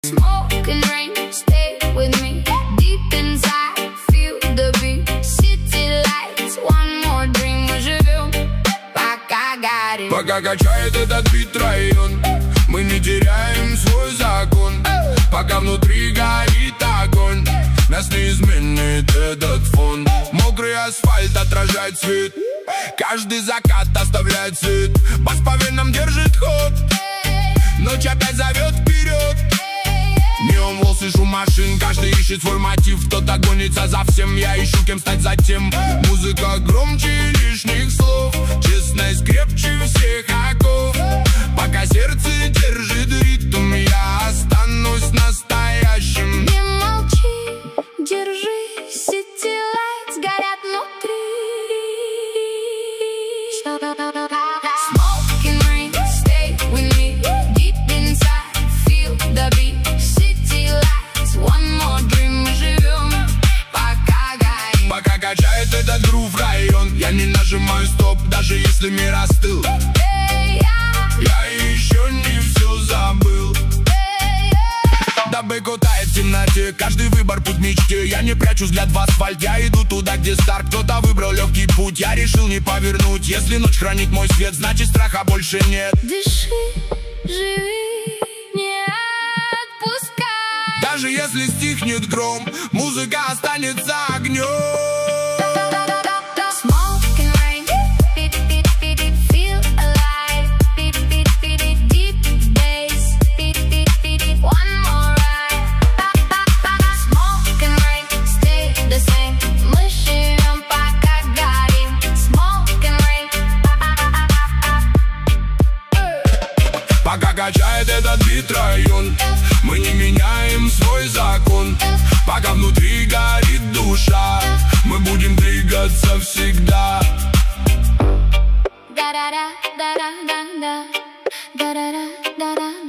Smoke and rain, stay with me. Deep inside, feel the beat. City lights, one more dream. Мы живем, пока горим. Пока качает этот бит район, мы не теряем свой закон. Пока внутри горит огонь, нас не изменит этот фон. Мокрый асфальт отражает свет, каждый закат оставляет след. Бас по венам держит ход, ночь опять зовет вперед. Неон волос и шум машин, каждый ищет свой мотив. Кто-то гонится за всем, я ищу кем стать затем. Музыка громче лишних слов, честность крепче всех оков. Пока сердце держит ритм, я останусь настоящим. Не молчи, держись, City lights горят внутри. Smoke and rain, stay with me. Deep inside, feel the beat. City lights, one more dream. Мы живем, пока горим. Пока качает этот грув район, я не нажимаю стоп, даже если мир остыл. Я еще не все забыл. Дабы кутает в темноте, каждый выбор путь мечте. Я не прячу взгляд в асфальт, я иду туда, где старт. Кто-то выбрал легкий путь, я решил не повернуть. Если ночь хранит мой свет, значит страха больше нет. Дыши, живи, не отпускай. Даже если стихнет гром, музыка останется огнем. Smoke and rain, feel alive. Deep bass, one more ride. Smoke and rain, stay the same. Мы живем, пока горим. Smoke and rain. Пока качает этот бит район, мы не меняем свой закон. Пока внутри горит душа, мы будем двигаться всегда. Да-да-да, да-да-да-да, да-да-да, да-да.